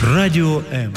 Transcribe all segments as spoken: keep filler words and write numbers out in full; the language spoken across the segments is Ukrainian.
Радіо М.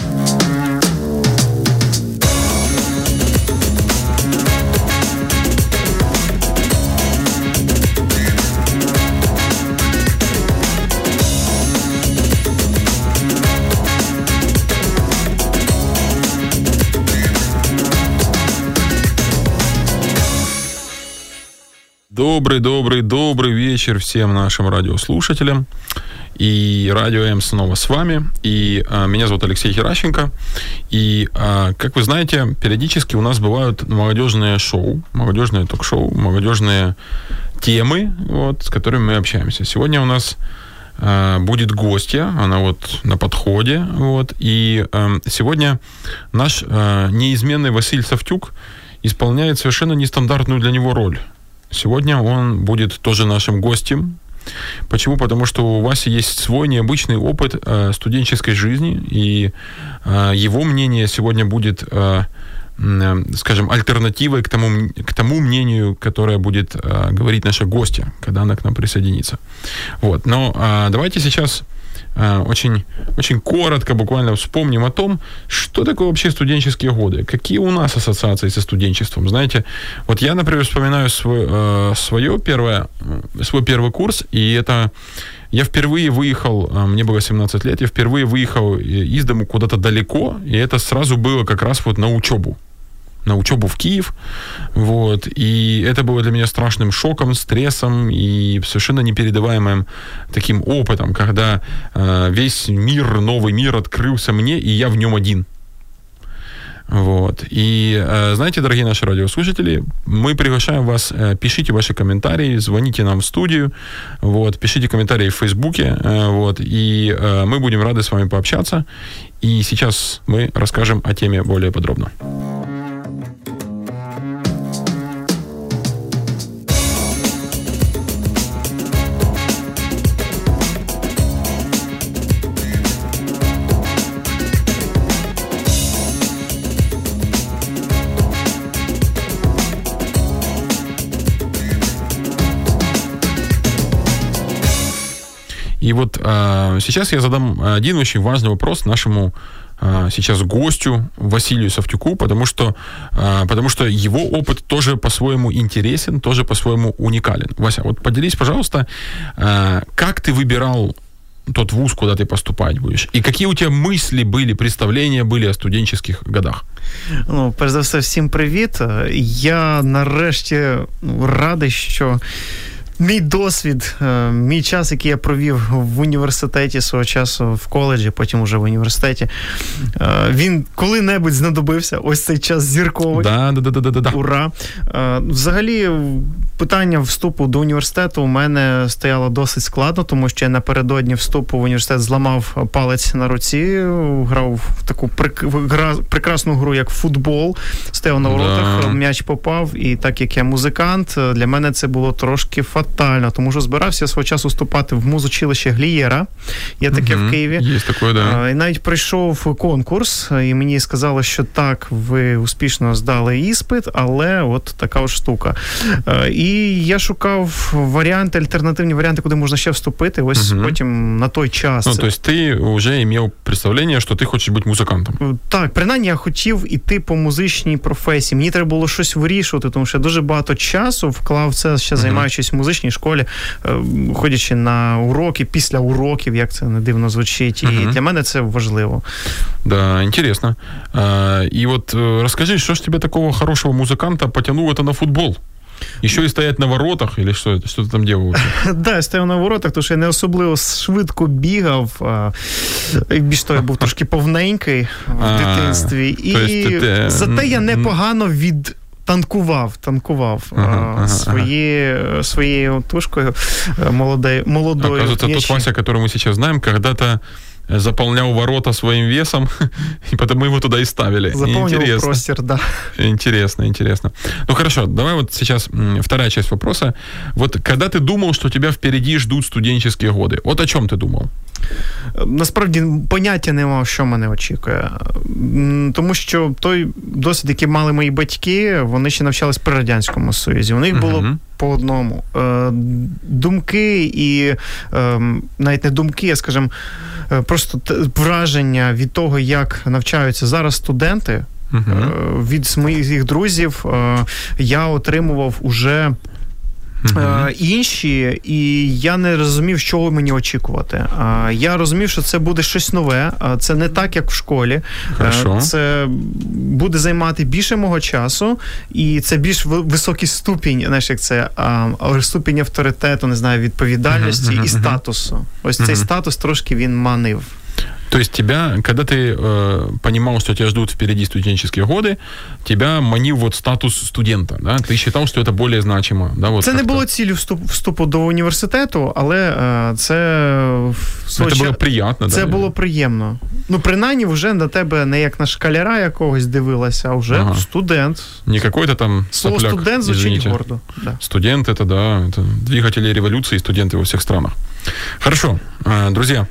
Добрый, добрый, добрый вечер всем нашим радиослушателям. И Радио М снова с вами. И а, меня зовут Алексей Геращенко. И, а, как вы знаете, периодически у нас бывают молодежные шоу, молодежные ток-шоу, молодежные темы, вот, с которыми мы общаемся. Сегодня у нас а, будет гостья, она вот на подходе. Вот, и а, сегодня наш а, неизменный Василь Савтюк исполняет совершенно нестандартную для него роль. Сегодня он будет тоже нашим гостем. Почему? Потому что у Васи есть свой необычный опыт э, студенческой жизни, и э, его мнение сегодня будет, э, э, скажем, альтернативой к тому, к тому мнению, которое будет э, говорить наша гостья, когда она к нам присоединится. Вот. Но э, давайте сейчас э, очень, очень коротко буквально вспомним о том, что такое вообще студенческие годы, какие у нас ассоциации со студенчеством. Знаете, вот я, например, вспоминаю свой, э, свое первое, свой первый курс, и это я впервые выехал, мне было семнадцать лет, я впервые выехал из дому куда-то далеко, и это сразу было как раз вот на учебу. на учебу в Киев, вот, и это было для меня страшным шоком, стрессом и совершенно непередаваемым таким опытом, когда э, весь мир, новый мир открылся мне, и я в нем один. Вот. И, э, знаете, дорогие наши радиослушатели, мы приглашаем вас, э, пишите ваши комментарии, звоните нам в студию, вот, пишите комментарии в Фейсбуке, э, вот, и э, мы будем рады с вами пообщаться, и сейчас мы расскажем о теме более подробно. И вот а, сейчас я задам один очень важный вопрос нашему а, сейчас гостю Василию Савтюку, потому что, а, потому что его опыт тоже по-своему интересен, тоже по-своему уникален. Вася, вот поделись, пожалуйста, а, как ты выбирал тот вуз, куда ты поступать будешь? И какие у тебя мысли были, представления были о студенческих годах? Ну, перш за все, всім привіт. Я нарешті радий, що мій досвід, мій час, який я провів в університеті свого часу, в коледжі, потім уже в університеті, він коли-небудь знадобився, ось цей час зірковий. Да, да, да, да, да, да. Ура! Взагалі, питання вступу до університету у мене стояло досить складно, тому що я напередодні вступу в університет зламав палець на руці, грав в таку прекрасну гру, як футбол, стояв на воротах, да. М'яч попав, і так як я музикант, для мене це було трошки фатально, тому що збирався свого часу вступати в музучилище Глієра, є таке угу, в Києві. Є таке, да. І навіть прийшов конкурс, і мені сказали, що так, ви успішно здали іспит, але от така от штука. І я шукав варіанти, альтернативні варіанти, куди можна ще вступити, ось угу. потім на той час. Ну, тобто ти вже мав представлення, що ти хочеш бути музикантом? Так, принаймні я хотів іти по музичній професії. Мені треба було щось вирішувати, тому що я дуже багато часу вклав це, ще займаючись в музичній школі, ходячи на уроки, після уроків, як це не дивно звучить. І uh-huh. для мене це важливо. Да, интересно. А, и вот расскажи, что ж тебя такого хорошего музыканта потянуло это на футбол? Еще и стоять на воротах, или що, що ти там робив? Да, я стояв на воротах, тому що я не особливо швидко бігав. Більш того, я був трошки повненький в дитинстві. І зате я непогано від... Танкував, танкував ага, ага, свої, ага. своєю тушкою молодой, молодою. Оказывается, тот Вася, который мы сейчас знаем, когда-то заполнял ворота своим весом, и потом мы его туда и ставили. Заполнил простер, да. Интересно, интересно. Ну хорошо, давай вот сейчас вторая часть вопроса. Вот когда ты думал, что тебя впереди ждут студенческие годы, вот о чем ты думал? Насправді поняття не мав, що мене очікує. Тому що той досвід, який мали мої батьки, вони ще навчались при Радянському Союзі. У них було uh-huh. по одному. Думки і навіть не думки, а, скажімо, просто враження від того, як навчаються зараз студенти, uh-huh. від моїх друзів я отримував уже Uh-huh. інші, і я не розумів, що мені очікувати. Я розумів, що це буде щось нове, це не так, як в школі. Хорошо. Це буде займати більше мого часу, і це більш високий ступінь, знаєш, як це, ступінь авторитету, не знаю, відповідальності uh-huh. і статусу. Ось uh-huh. цей статус трошки він манив. То есть тебя, когда ты э, понимал, что тебя ждут впереди студенческие годы, тебя манил вот статус студента, да? Ты считал, что это более значимо, да? Вот це как-то. Не було цілею вступ, вступу до університету, але е, це... Це було ча... приємно, Це да? було приємно. Ну, принаймні, вже на тебе не як на школяра якогось дивилася, а вже ага. студент. Не какой-то там сопляк, слово студент звучить извините. Гордо. Да. Студент, это, да, это двигатели революции, студенты во всех странах. Хорошо, друзья.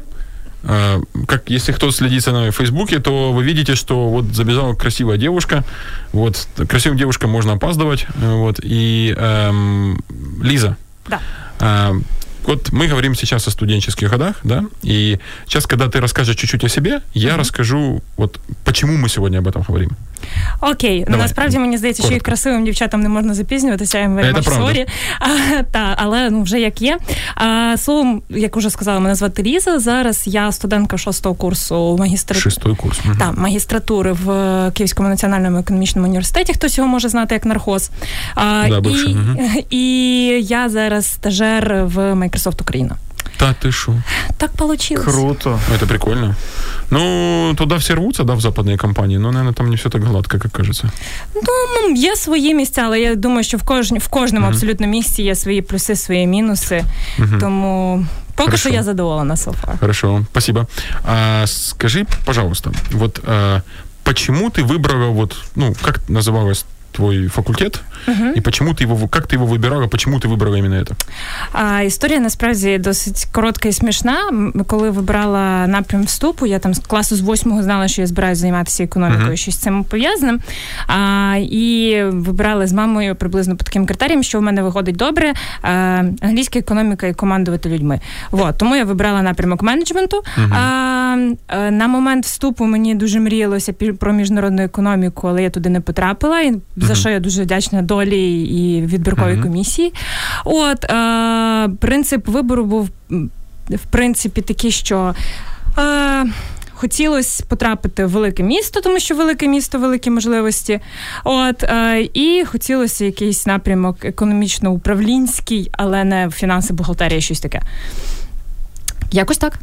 Как, если кто следит за нами в Фейсбуке, то вы видите, что вот забежала красивая девушка. Вот, красивым девушкам можно опаздывать. Вот, и эм, Лиза. Да. Э, вот мы говорим сейчас о студенческих годах, да, и сейчас, когда ты расскажешь чуть-чуть о себе, я mm-hmm. расскажу, вот, почему мы сегодня об этом говорим. Окей, ну, насправді мені здається, коротко. Що і красивим дівчатам не можна запізнюватися, я їм very much sorry. А, та, але ну, вже як є. А, словом, як вже сказала, мене звати Ліза, зараз я студентка шостого курсу магістратури. Шостий курс. Угу. Так, магістратури в Київському національному економічному університеті, хтось його може знати як нархоз. А, да, і, угу. і я зараз стажер в Microsoft Україна. Да ты шо? Так получилось. Круто. Это прикольно. Ну, туда все рвутся, да, в западные компании, но, наверное, там не все так гладко, как кажется. Ну, є свої місця, але я думаю, що в, кож... в кожному uh-huh. абсолютно місці є свої плюси, свої мінуси. Uh-huh. Тому поки Хорошо. Що я задоволена софа. Хорошо, спасибо. А, скажи, пожалуйста, вот а, почему ты выбрала, вот, ну, как называлось твой факультет, uh-huh. и почему ты его, как ты его выбирала, почему ты выбрала именно это? А, історія, насправді, досить коротка і смішна. Коли вибирала напрям вступу, я там з класу з восьмого знала, що я збираюся займатися економікою, uh-huh. щось з цим пов'язаним. А, і вибирала з мамою приблизно по таким критеріям, що в мене виходить добре, а, англійська економіка і командувати людьми. Вот. Тому я вибрала напрямок менеджменту. Uh-huh. А, а, на момент вступу мені дуже мріялося про міжнародну економіку, але я туди не потрапила, і за що я дуже вдячна долі і відбірковій uh-huh. комісії. От, е, принцип вибору був, в принципі, такий, що е, хотілося потрапити в велике місто, тому що велике місто, великі можливості. От, е, і хотілося якийсь напрямок економічно-управлінський, але не фінанси, бухгалтерія, щось таке. Якось так.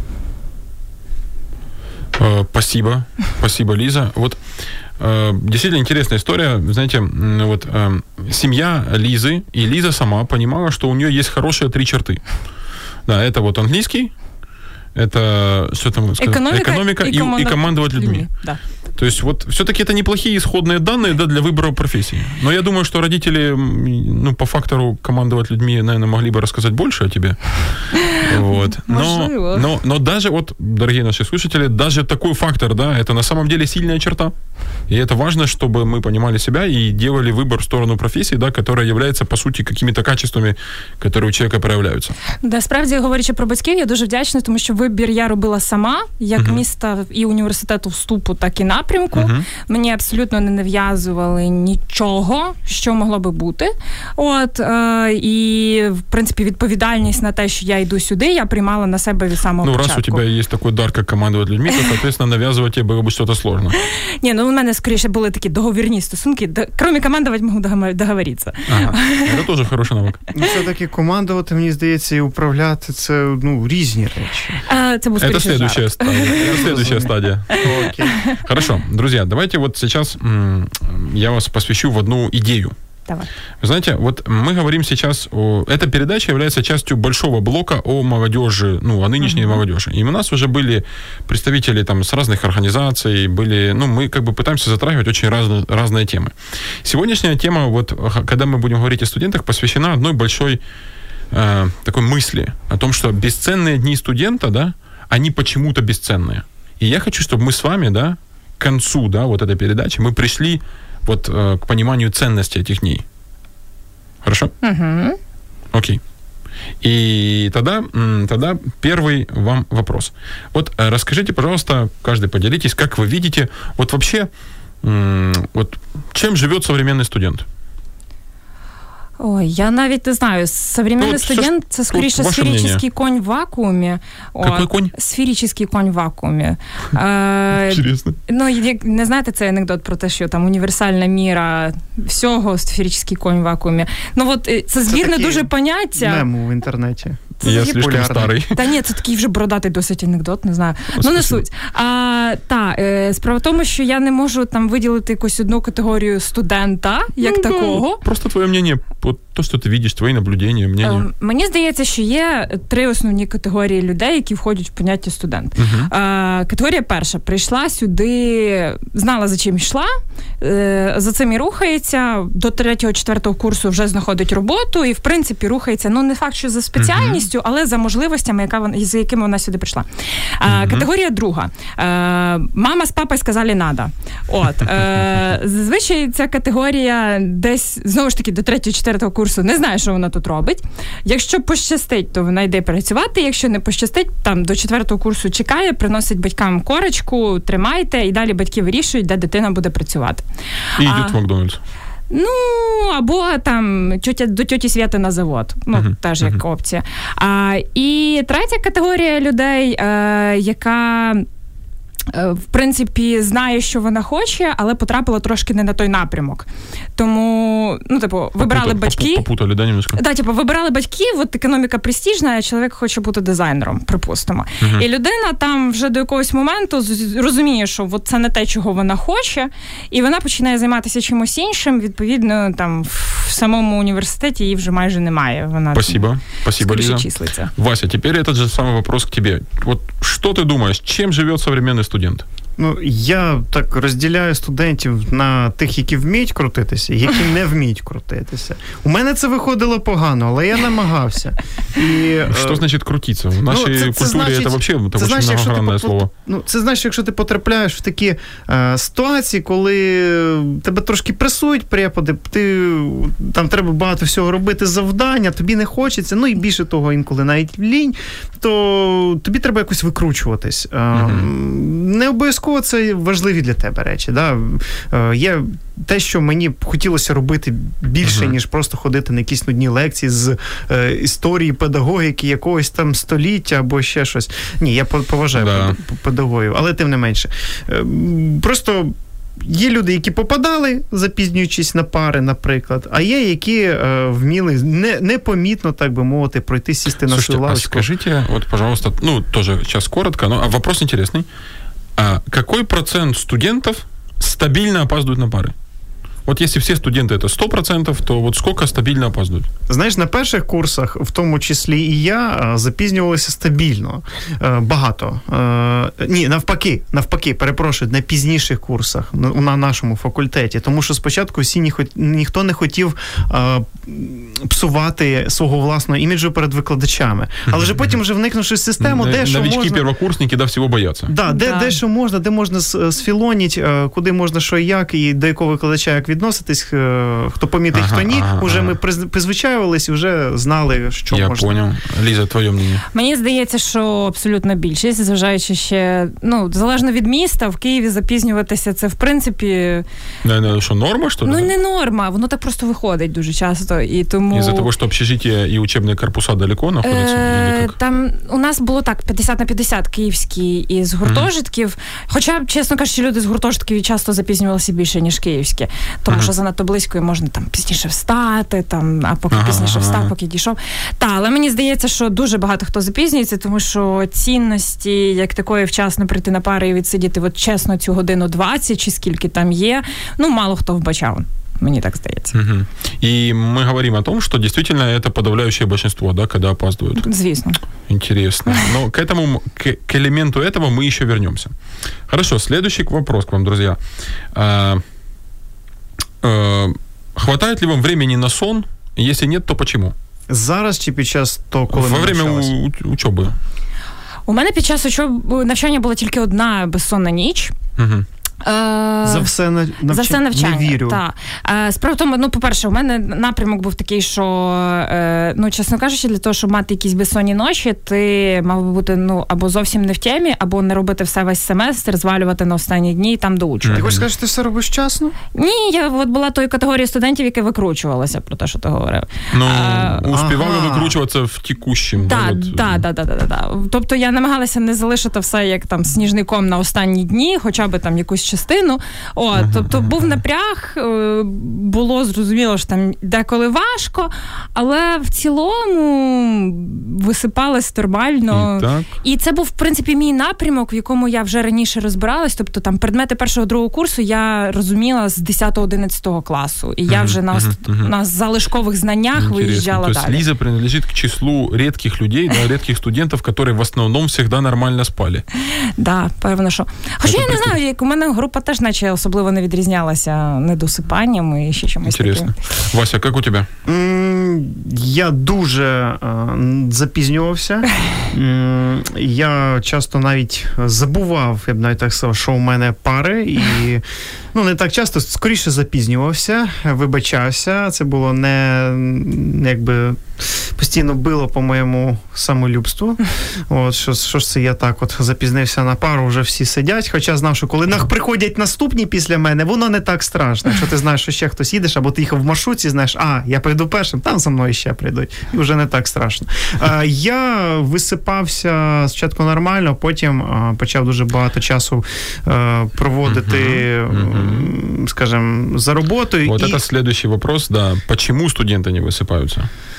Е, спасибо. Спасибо, Лиза. Вот действительно интересная история. Знаете, вот э, семья Лизы и Лиза сама понимала, что у нее есть хорошие три черты. Да, это вот английский, это что там сказать? Экономика, Экономика и, и, команда... и командовать людьми. людьми. Да. То есть вот все-таки это неплохие исходные данные, да, для выбора профессии. Но я думаю, что родители, ну, по фактору командовать людьми, наверное, могли бы рассказать больше о тебе. Вот. Но, но, но даже вот, дорогие наши слушатели, даже такой фактор, да, это на самом деле сильная черта. И это важно, чтобы мы понимали себя и делали выбор в сторону профессии, да, которая является, по суті, какими-то качествами, які у чоловіка проявляються. Да, справді, говорячи про батьків, я дуже вдячна, тому що вибір я робила сама, як uh-huh. міста і університету вступу, так і напрямку. Uh-huh. Мені абсолютно не нав'язували нічого, що могло би бути. От, е- і, в принципі, відповідальність на те, що я йду сюди, я приймала на себе від самого ну, початку. Ну, раз у тебе є такий дар, як командувати людьми, то, соответственно, нав'язувати тебе було б щось сложно. Ні, ну, у мене, скоріше, були такі договірні стосунки. Кроме командувати, можу договоритися. Ага, це теж хороший навик. Ну, все-таки командувати, мені здається, і управляти – це, ну, різні речі. А, це був скоріше жарт. Это следующая стадия. Это следующая стадия. Окей. Хорошо, друзья, давайте вот сейчас м- я вас посвящу в одну идею. Давай. Вы знаете, вот мы говорим сейчас о... Эта передача является частью большого блока о молодежи, ну, о нынешней uh-huh. молодежи. И у нас уже были представители там с разных организаций, были... Ну, мы как бы пытаемся затрагивать очень раз, разные темы. Сегодняшняя тема, вот, когда мы будем говорить о студентах, посвящена одной большой э, такой мысли о том, что бесценные дни студента, да, они почему-то бесценные. И я хочу, чтобы мы с вами, да, к концу, да, вот этой передачи, мы пришли вот э, к пониманию ценности этих дней. Хорошо? Угу. Окей. И тогда, тогда первый вам вопрос. Вот расскажите, пожалуйста, каждый поделитесь, как вы видите, вот вообще, вот чем живет современный студент? Ой, я навіть не знаю. Современний ну, студент – це, скоріше, сферический мнение. Конь в вакуумі. Какой конь? Сферический конь в вакуумі. Интересно. Ну, не знаєте цей анекдот про те, що там універсальна міра всього, сферический конь в вакуумі. Ну, от це збірне дуже поняття. Мем в інтернеті. Це я слишком старий. Та ні, це такий вже бородатий досить анекдот, не знаю. О, ну, не суть. А, та, е, справа в тому, що я не можу там виділити якусь одну категорію студента, як ну, такого. Да. Просто твоє мнення, то, що ти бачиш, твої наблюдення, мнення. Е, мені здається, що є три основні категорії людей, які входять в поняття студент. Uh-huh. Е, категорія перша. Прийшла сюди, знала, за чим йшла, е, за цим і рухається, до третього-четвертого курсу вже знаходить роботу і, в принципі, рухається, ну, не факт, що за спеціальністю, uh-huh. але за можливостями, яка вона, з якими вона сюди прийшла. Uh-huh. Категорія друга. Мама з папою сказали «надо». От. Зазвичай ця категорія десь, знову ж таки, до третього-четвертого курсу не знає, що вона тут робить. Якщо пощастить, то вона йде працювати. Якщо не пощастить, там до четвертого курсу чекає, приносить батькам корочку, тримайте, і далі батьки вирішують, де дитина буде працювати. І йдуть в Макдональдс. Ну, або там тьотя, до тьоті Свєти на завод. Ну, uh-huh. теж як uh-huh. опція. А, і третя категорія людей, е, яка, е, в принципі, знає, що вона хоче, але потрапила трошки не на той напрямок. Тому, ну, типу, вибирали Попута, батьки. Попутали, да, немножко? Да, типу, вибирали батьки, от економіка престижна, а чоловік хоче бути дизайнером, припустимо. Uh-huh. І людина там вже до якогось моменту розуміє, що от це не те, чого вона хоче, і вона починає займатися чимось іншим, відповідно, там, в самому університеті її вже майже немає. Вона Спасибо, там, спасибо, Лиза. Числиться. Вася, теперь этот же самый вопрос к тебе. Вот что ты думаешь, чем живет современный студент? Ну, я так розділяю студентів на тих, які вміють крутитися, і які не вміють крутитися. У мене це виходило погано, але я намагався. І, що значить крутитися? В нашій ну, це, це культурі значить, це взагалі це дуже многогранне слово. Ну, це значить, якщо ти потрапляєш в такі е, ситуації, коли тебе трошки пресують преподи, ти, там треба багато всього робити, завдання, тобі не хочеться, ну і більше того, інколи навіть лінь, то тобі треба якось викручуватись. Е, угу. Не обов'язково це важливі для тебе речі. Да? Е, є те, що мені б хотілося робити більше, uh-huh. ніж просто ходити на якісь нудні лекції з е, історії, педагогіки, якогось там століття або ще щось. Ні, я поважаю да. педагогів, але тим не менше. Е, просто є люди, які попадали, запізнюючись на пари, наприклад, а є, які е, вміли не, непомітно, так би мовити, пройти, сісти на свою лавочку. А скажите, вот, пожалуйста, ну, тоже сейчас коротко, но вопрос интересный. А какой процент студентов стабильно опаздывают на пары? Вот если все студенты это сто процентов, то вот сколько стабильно опаздывают? Знаєш, на перших курсах, в тому числі і я, запізнювалися стабільно. Багато. Ні, навпаки, навпаки, перепрошую, на пізніших курсах, на нашому факультеті. Тому що спочатку всі ні, ніхто не хотів псувати свого власного іміджу перед викладачами. Але вже потім, вже вникнувши в систему, де що можна... Новички, первокурсники, да, всього бояться. Да, де, да. де що можна, де можна сфілоніть, куди можна що і як, і до якого викладача як відноситись, хто помітить, ага, хто ні. Ага, уже ага. ми призвичаювались і вже знали, що Я можна. Я понял. Ліза, твоє мнення? Мені здається, що абсолютно більшість, зважаючи ще, ну, залежно від міста, в Києві запізнюватися, це, в принципі... Не, не, що, норма, що ли? Ну, не норма, воно так просто виходить дуже часто, і тому... Із-за того, що общежиття і учебні корпуса далеко знаходяться? Е, там у нас було так, п'ятдесят на п'ятдесят київські із гуртожитків, mm-hmm. хоча, чесно кажучи, люди з гуртожитків часто запізнювалися більше, ніж київські, тому mm-hmm. що занадто близько і можна там пізніше встати, там, а поки ага, пізніше ага. встав, поки дійшов. Та, але мені здається, що дуже багато хто запізнюється, тому що цінності, як такої вчасно прийти на пари і відсидіти от чесно цю годину двадцять, чи скільки там є, ну, мало хто вбачав. Мне так здається. Угу. И мы говорим о том, что действительно это подавляющее большинство, да, когда опаздывают. Звісно. Интересно. Но к этому, к, к элементу этого мы еще вернемся. Хорошо, следующий вопрос к вам, друзья. А, а, хватает ли вам времени на сон? Если нет, то почему? Зараз чи під час того, коли Во время у, учоби? У мене під час учоби навчання була тільки одна безсонна ніч. Угу. За все навч... За все навчання, не вірю. Так. Справа в тому, ну, по-перше, у мене напрямок був такий, що, ну, чесно кажучи, для того, щоб мати якісь безсонні ночі, ти мав би бути, ну, або зовсім не в темі, або не робити все весь семестр, звалювати на останні дні і там доучувати. Ти хочеш сказати, що ти все робиш вчасно? Ні, я от була тої категорії студентів, які викручувалися про те, що ти говорив. Ну, а, успівали ага. викручуватися в текущому. Так, так, так, так, так. Тобто я намагалася не залишити все як там сніжником на останні дні, хоча б там якусь частину. О, ага, тобто ага. був напряг, було зрозуміло, що там деколи важко, але в цілому висипалась нормально. І, так. І це був, в принципі, мій напрямок, в якому я вже раніше розбиралась. Тобто там предмети першого-другого курсу я розуміла з десятого-одинадцятого класу. І я ага, вже на, ага, ага. на залишкових знаннях Интересно. виїжджала То далі. То есть Лиза принадлежит к числу редких людей, да, редких студентов, которые в основном всегда нормально спали. Да, певно, що. Хоча я не знаю, як у мене група теж наче особливо не відрізнялася недосипанням і ще чимось Интересно. таким. Вася, як у тебе? Mm, я дуже uh, запізнювався. mm, я часто навіть забував, я б навіть так сказав, що у мене пари, і ну, не так часто, скоріше запізнювався, вибачався. Це було не, якби, постійно било по моєму самолюбству. От, що, що ж це я так от запізнився на пару, вже всі сидять, хоча знав, що коли приходять наступні після мене, воно не так страшно. Якщо ти знаєш, що ще хтось їдеш, або ти їхав в маршрутці, знаєш, а, я прийду першим, там за мною ще прийдуть. І вже не так страшно. А, я висипався спочатку нормально, потім а, почав дуже багато часу а, проводити, uh-huh. скажем, за роботою. Вот і... это следующий вопрос, да. Почему студенты не высыпаются?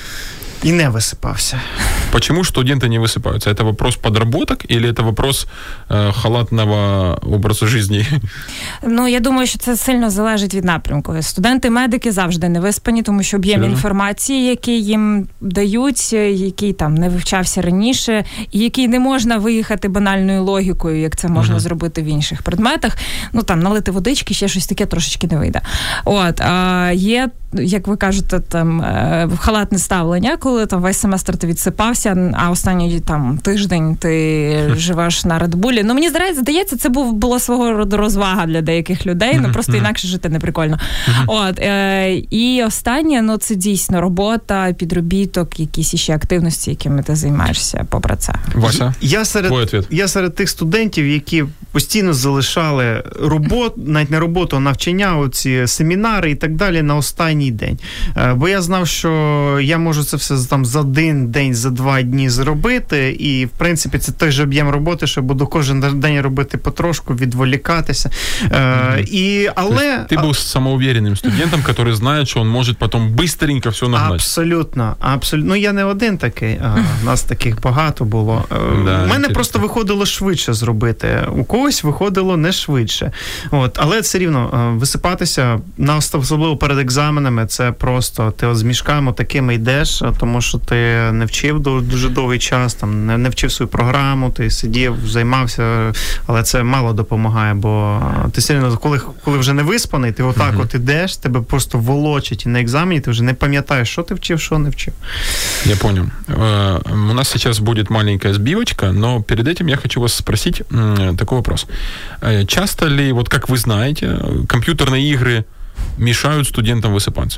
И не высыпался. Почему студенты не высыпаются? Это вопрос подработок или это вопрос э, халатного образу жизни? Ну, я думаю, що це сильно залежить від напрямку. Студенти-медики завжди не виспані, тому що об'єм Серйозно? інформації, який їм дають, який там не вивчався раніше, і який не можна виїхати банальною логікою, як це можна uh-huh. зробити в інших предметах. Ну, там, налити водички, ще щось таке трошечки не вийде. От, а є, як ви кажете, там, халатне ставлення, коли там весь семестр ти відсипався, а останній там тиждень ти живеш на Red-Bull. Ну, мені здається, це був, було свого роду розвага для деяких людей, ну, просто інакше жити не прикольно. От, е, і останнє, ну, це дійсно робота, підробіток, якісь іще активності, якими ти займаєшся попри це. Вася, я серед, я серед тих студентів, які постійно залишали роботу, навіть не роботу, а навчання, оці семінари і так далі на останній день. Е, бо я знав, що я можу це все там за один день, за два дні зробити, і, в принципі, це той же об'єм роботи, що буду кожен день робити потрошку, відволікатися. Mm-hmm. І, але... Ти був самоуверенним студентом, який знає, що він може потім бистренько все нагнати. Абсолютно. Абсолютно. Ну, я не один такий, а у нас таких багато було. Да, у мене просто виходило швидше зробити, у когось виходило не швидше. От. Але все рівно, висипатися, особливо перед екзаменами, це просто ти от з мішками такими йдеш, тому що ти не вчив дуже довгий час, там, не, не вчив свою програму, ти сидів, займався, але це мало допомагає, бо ти сильно, коли, коли вже не виспаний, ти отак uh-huh. от ідеш, тебе просто волочать, і на екзамені ти вже не пам'ятаєш, що ти вчив, що не вчив. Я понял. У нас сейчас будет маленькая сбивочка, но перед этим я хочу вас спросить такой вопрос. Часто ли, вот как вы знаете, компьютерные игры мешают студентам высыпаться?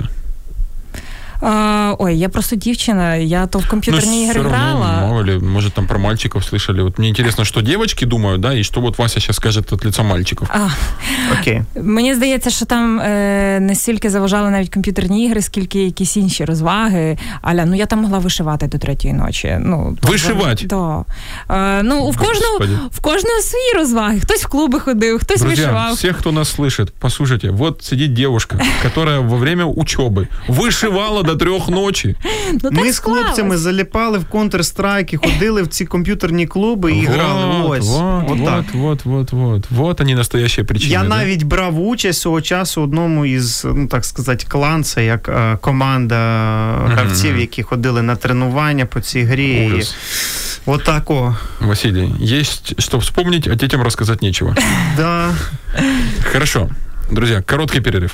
А, ой, я просто дівчина, я то в комп'ютерні ну, ігри грала. Мало ли, может, там про мальчиков слышали. Вот мне интересно, что девочки думают, да, и что вот Вася сейчас скажет от лица мальчиков. А, Окей. Мені здається, що там е, не стільки заважали навіть комп'ютерні ігри, скільки якісь інші розваги. Аля, ну я там могла вишивати до третьої ночі. Ну, вишивати? Да. Е, ну, в кожного, в кожного свої розваги. Хтось в клуби ходив, хтось Друзья, вишивав. Всех, кто нас слышит, послушайте, вот сидит девушка, которая во время учебы вышивала до трьох ночі. Ну, ми з хлопцями заліпали в Counter-Strike, ходили в ці комп'ютерні клуби і вот, грали. Ось. Вот, вот, вот, вот, вот, вот. Вот они настоящие причини. Я да? навіть брав участь свого часу в одному із, ну так сказати, клан, це як е, команда mm-hmm. гравців, які ходили на тренування по цій грі. Ужас. Вот так о. Василий, есть что вспомнить, а детям рассказать нечего. Да. Хорошо. Друзья, короткий перерыв.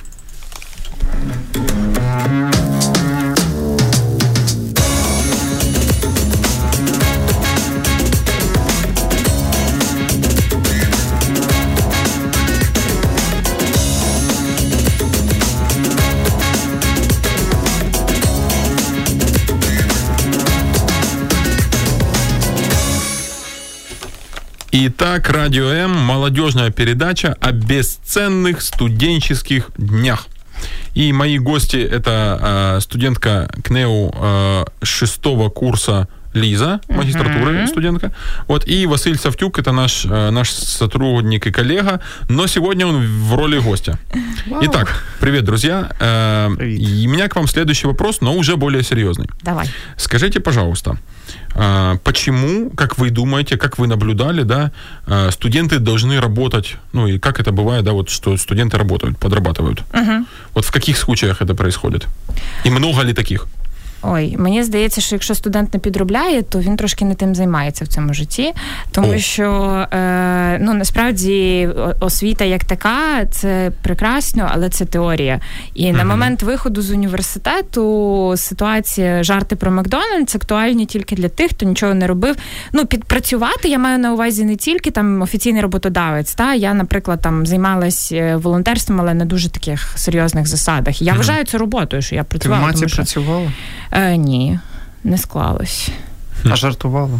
Итак, Радио М, молодежная передача о бесценных студенческих днях. И мои гости – это э, студентка КНЕУ э, шестого курса Лиза, магистратуры uh-huh. студентка. Вот, и Василь Савтюк, это наш, наш сотрудник и коллега, но сегодня он в роли гостя. Wow. Итак, привет, друзья. Привет. И у меня к вам следующий вопрос, но уже более серьезный. Давай. Скажите, пожалуйста, почему, как вы думаете, как вы наблюдали, да, студенты должны работать, ну и как это бывает, да, вот что студенты работают, подрабатывают? Uh-huh. Вот в каких случаях это происходит? И много ли таких? Ой, мені здається, що якщо студент не підробляє, то він трошки не тим займається в цьому житті, тому О. що, е, ну, насправді, освіта як така, це прекрасно, але це теорія. І mm-hmm. на момент виходу з університету ситуація, жарти про Макдональдс актуальні тільки для тих, хто нічого не робив. Ну, підпрацювати я маю на увазі не тільки там офіційний роботодавець, та? Я, наприклад, там займалась волонтерством, але на дуже таких серйозних засадах. Я mm-hmm. вважаю це роботою, що я працювала. Ти в маті тому, що... працювала? Е, ні, не склалось. А жартувала?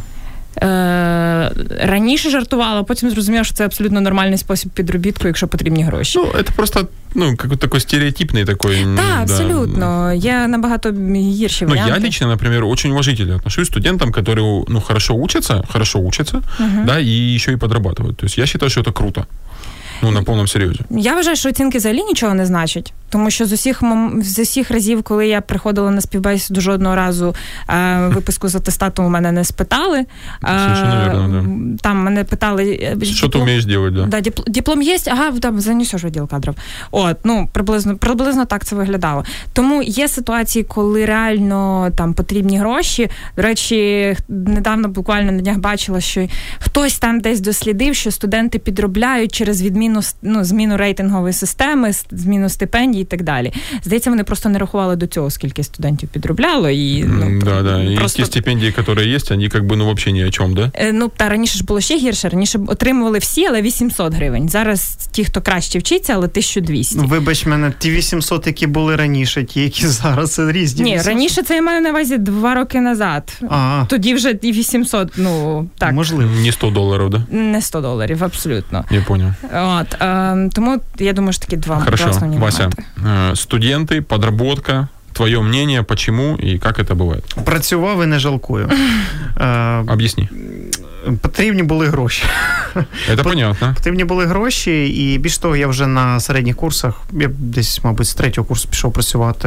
Е, раніше жартувала, потім зрозуміла, що це абсолютно нормальний спосіб підробітку, якщо потрібні гроші. Ну, це просто, ну, як такий стереотипний такой. Так, да, абсолютно. Є набагато гірші варіанти. Ну, я лично, например, очень уважительно отношусь к студентам, которые, ну, хорошо учатся, хорошо учатся, uh-huh. да, и еще и подрабатывают. То есть я считаю, что это круто. Ну, на повному серйозі. Я вважаю, що оцінки взагалі нічого не значать. Тому що з усіх, з усіх разів, коли я приходила на співбесіду, жодного разу е, виписку з атестату у мене не спитали. Е, навірно, да. Там мене питали... Що ти вмієш робити, да? Да, диплом, диплом є, ага, там, занесеш відділ кадрів. От, ну, приблизно, приблизно так це виглядало. Тому є ситуації, коли реально там потрібні гроші. До речі, недавно буквально на днях бачила, що хтось там десь дослідив, що студенти підробляють через відміну, ну, зміну рейтингової системи, зміну стипендій і так далі. Здається, вони просто не рахували до цього, скільки студентів підробляло. І, ну, да, да. Просто... І ті стипендії, які є, вони как бы, ну, взагалі ні о чому, да? Ну, та раніше ж було ще гірше. Раніше отримували всі, але вісімсот гривень. Зараз ті, хто краще вчиться, але тисяча двісті. Ну, вибач мене, ті вісімсот, які були раніше, ті, які зараз, це різні. Ні, вісімсот. Раніше це я маю на увазі два роки назад. А-а. Тоді вже і вісімсот, ну, так. Можливо. Не сто доларів, да? Не сто доларів, абсолютно. Я понял. От, е, тому, я думаю, що такі два Хорошо. основні Вася, моменти. студенты, подработка, твое мнение, почему и как это бывает? Працював і не жалкую. Об'ясни. Потрібні були гроші. Це понятно. Потрібні були гроші, і більш того, я вже на середніх курсах, я десь, мабуть, з третього курсу пішов працювати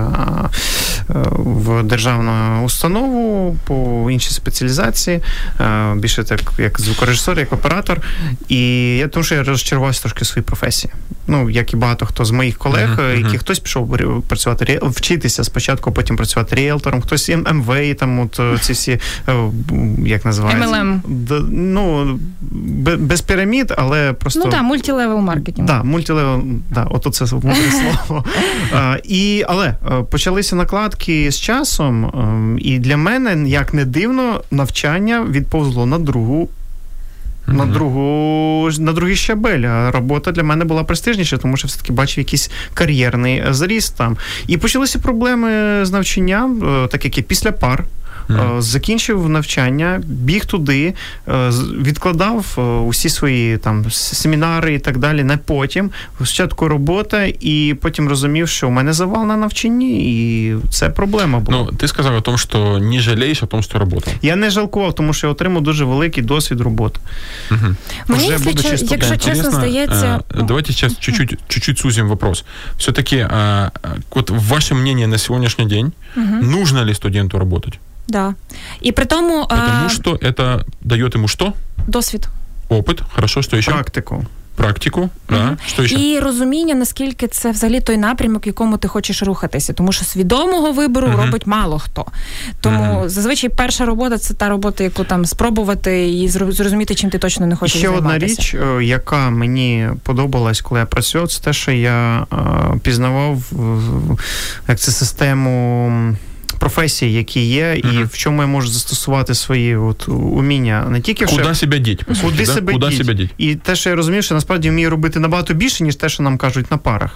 в державну установу по іншій спеціалізації, більше так, як звукорежисер, як оператор, і я тому, що я розчарувався трошки в своїй професії. Ну, як і багато хто з моїх колег, uh-huh, які uh-huh. хтось пішов працювати, вчитися спочатку, потім працювати ріелтором, хтось ем ем ве, там от ці всі, як називається? ем ел ем. Д, ну, без пірамід, але просто... Ну так, мультилевел маркетинг. Так, мультилевел, да, ото це мудре слово. а, і, але почалися накладки з часом, і для мене, як не дивно, навчання відповзло на другу Mm-hmm. На другу, на другий щабель. А робота для мене була престижніша, тому що все-таки бачив якийсь кар'єрний зріст там. І почалися проблеми з навчанням, так як і після пар. Mm. Закінчив навчання, біг туди, відкладав усі свої там семінари і так далі на потім. Спочатку робота, і потім розумів, що у мене завал на навчанні, і це проблема була. Ну, ти сказав о тому, що не жалієш о тому, що працював. Я не жалкував, тому що я отримав дуже великий досвід роботи. Угу. Мені, якщо, якщо чесно, здається... А, давайте сейчас чуть-чуть, чуть-чуть сузим вопрос. Все-таки, а, вот ваше мнение на сегодняшний день, угу. нужно ли студенту работать? Да. И при тому... Потому а... что это дает ему что? Досвід. Опыт. Хорошо, что еще? Практику. Практику, угу. да. Що ще? І розуміння, наскільки це взагалі той напрямок, в якому ти хочеш рухатися. Тому що свідомого вибору угу. робить мало хто. Тому угу. зазвичай перша робота – це та робота, яку там спробувати і зрозуміти, чим ти точно не хочеш ще займатися. Ще одна річ, яка мені подобалась, коли я працював, це те, що я пізнавав, як це, систему... професії, які є, uh-huh. і в чому я можу застосувати свої от уміння. Не тільки Куда ще... себе діть, по суті, Куди да? себе Куда діть. себе діть. І те, що я розумію, що насправді вмію робити набагато більше, ніж те, що нам кажуть на парах.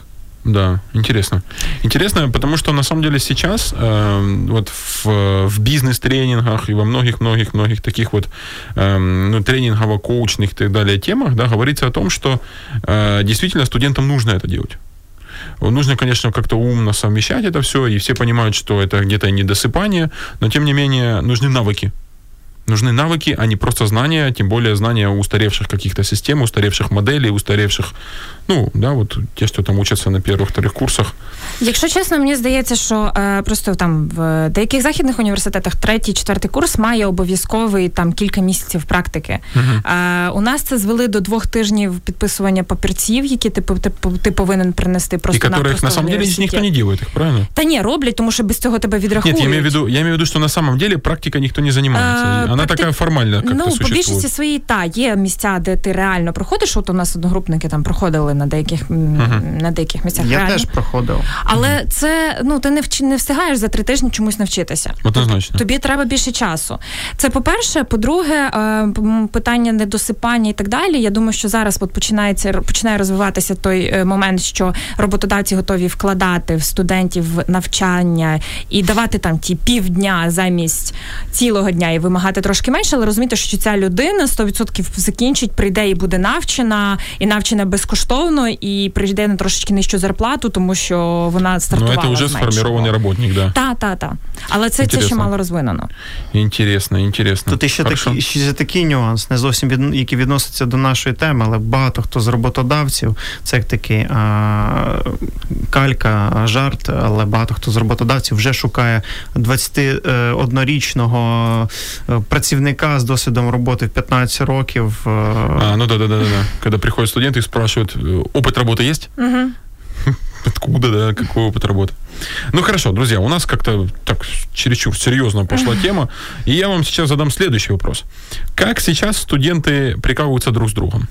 Да, интересно. Интересно, потому что на самом деле сейчас э, вот в, в бизнес-тренингах и во многих-многих-многих таких вот э, ну, тренингово-коучных и так далее темах, да, говорится о том, что э, действительно студентам нужно это делать. Нужно, конечно, как-то умно совмещать это все, и все понимают, что это где-то недосыпание, но тем не менее нужны навыки. Нужны навыки, а не просто знания, тем более знания устаревших каких-то систем, устаревших моделей, устаревших, ну, да, вот те, що там учаться на перших-вторих курсах. Якщо чесно, мені здається, що е, просто там в деяких західних університетах третій, четвертий курс має обов'язковий там кілька місяців практики. Uh-huh. Е, у нас це звели до двох тижнів підписування папірців, які ти, ти, ти повинен принести просто на просто на самом деле ніхто не делает їх, правильно? Та ні, роблять, тому що без цього тебе відрахують. Нет, я имею в виду, я имею в виду, что на самом деле практика ніхто не займається. Е, Вона практи... така формальна, як ну, существує. Ну, по більшості своїй, та, є місця, де ти реально проходиш. От у нас одногрупники там проходили на деяких, uh-huh. на деяких місцях. Я реально. теж проходив. Але uh-huh. це, ну, ти не, вч... не встигаєш за три тижні чомусь навчитися. Однозначно. Тобі треба більше часу. Це, по-перше. По-друге, питання недосипання і так далі. Я думаю, що зараз от починається, починає розвиватися той момент, що роботодавці готові вкладати в студентів навчання і давати там ті півдня замість цілого дня і вимагати трошки менше, але розуміти, що ця людина сто відсотків закінчить, прийде і буде навчена, і навчена безкоштовно, і прийде на трошечки нижчу зарплату, тому що вона стартувала з меншого. Ну, це вже сформований роботник, да. Так, так, так. Але це, це ще мало розвинено. Інтересно, інтересно. Тут ще такий, ще такий нюанс, не зовсім від, який відноситься до нашої теми, але багато хто з роботодавців, це як такий а, калька, жарт, але багато хто з роботодавців вже шукає двадцятиоднорічного працівника з досвідом роботи в п'ятнадцять років. А, ну да-да-да, когда приходят студенты и спрашивают, опыт работы есть? Угу. Откуда, да, какой опыт работы? Ну, хорошо, друзья, у нас как-то так чересчур серьезно пошла тема, и я вам сейчас задам следующий вопрос. Как сейчас студенты прикалываются друг с другом?